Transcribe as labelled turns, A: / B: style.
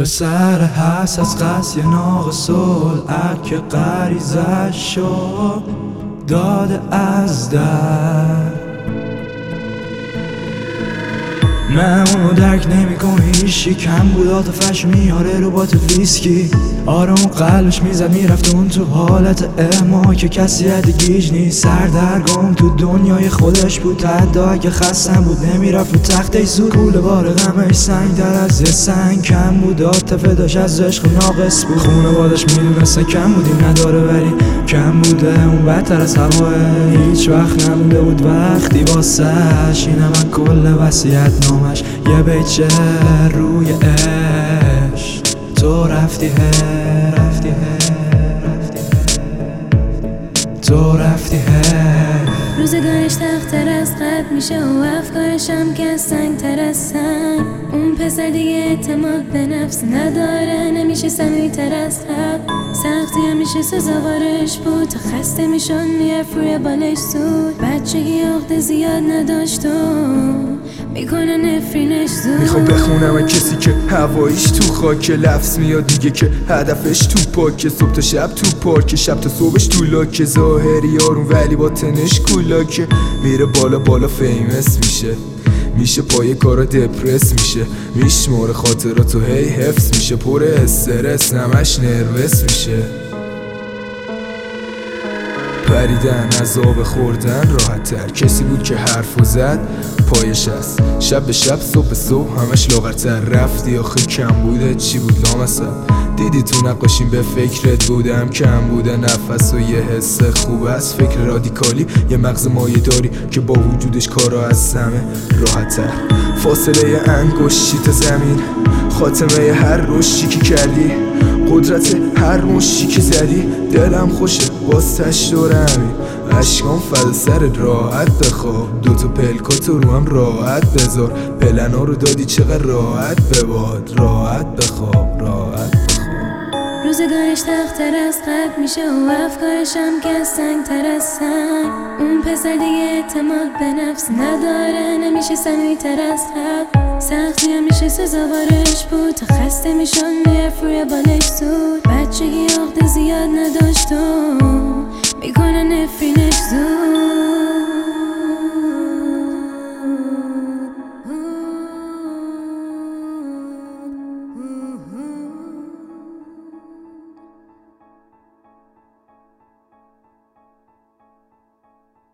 A: سر هست از قصی ناقص العک که غریزش شد داده از در. نه اونو درک نمی‌کنه هیچی، کم بود عاطفه‌ش میاره رو بات ویسکی. آره اون قلبش میزد میرفت اون تو حالت اما که کسی گیج نیست. سردرگم تو دنیای خودش بود، حتی اگه خستم بود نمیرفت رو تخته زود. کوله بار غمش سنگ‌تر از یه سنگ کم بود، عاطفه داشت از عشق ناقص بود. خونوادش میدونستن کم بودیم نداره ولی کم بوده اون بدتر از هواه. هیچ وقت نمونده بود وقتی واسش اینم من کل وصیت نامش یه بیچه روی عشق. تو رفتی تو رفتی
B: روزگارش تخت‌تر از قبل میشه و افکارش هم که سنگ‌تر از سنگ. اون پسر دیگه اعتماد به نفس نداره، نمیشه صمیمی‌تر از قبل. سختی همیشه سزاوارش بود، تا خسته میشن میرفت روی بالش زود. بچگی عقده زیاد نداشت و میکنه نفرینش زود.
C: میخوام بخونم کسی که هواییش تو خاک، لفظ میاد دیگه که هدفش تو پاکه. صبح تا شب تو پارک، شب تا صبحش تو لاکه. ظاهری یارون ولی با تنش کولاکه. میره بالا بالا فیمس میشه پای کارا دپرس میشه. میشماره خاطراتو هی حفظ میشه، پر استرس نمش نروس میشه. پریدن از آب خوردن راحت تر، کسی بود که حرفو زد پایش هست. شب به شب صبح به صبح همش لاغرتر. رفتی آخه کم بوده چی بود لامصب. دیدی تو نقاشیم به فکرت بودم کم بوده نفس و یه حس خوب است. فکر رادیکالی یه مغز مایه داری که با وجودش کارا از همه راحت تر. فاصله انگشتی تا زمین، خاتمه هر رشدی که کردی، قدرت هر مشتی که زدی. دلم خوشه باستش دورمی، عشقام فدا سرت راحت بخواب. دوتا پلکاتو رو هم راحت بذار، پلنا رو دادی چقدر راحت بباد. راحت بخواب راحت بخواب.
B: روزگارش تخت‌تر از قبل میشه و افکارش هم که سنگ‌تر از سنگ. اون پسر دیگه اعتماد به نفس نداره، نمیشه صمیمی‌تر از قبل. سختی همیشه سزاوارش بود، تا خسته میشن میرفت روی بالش زود. بچگی عقده زیاد نداشت و میکنه نفرینش زود.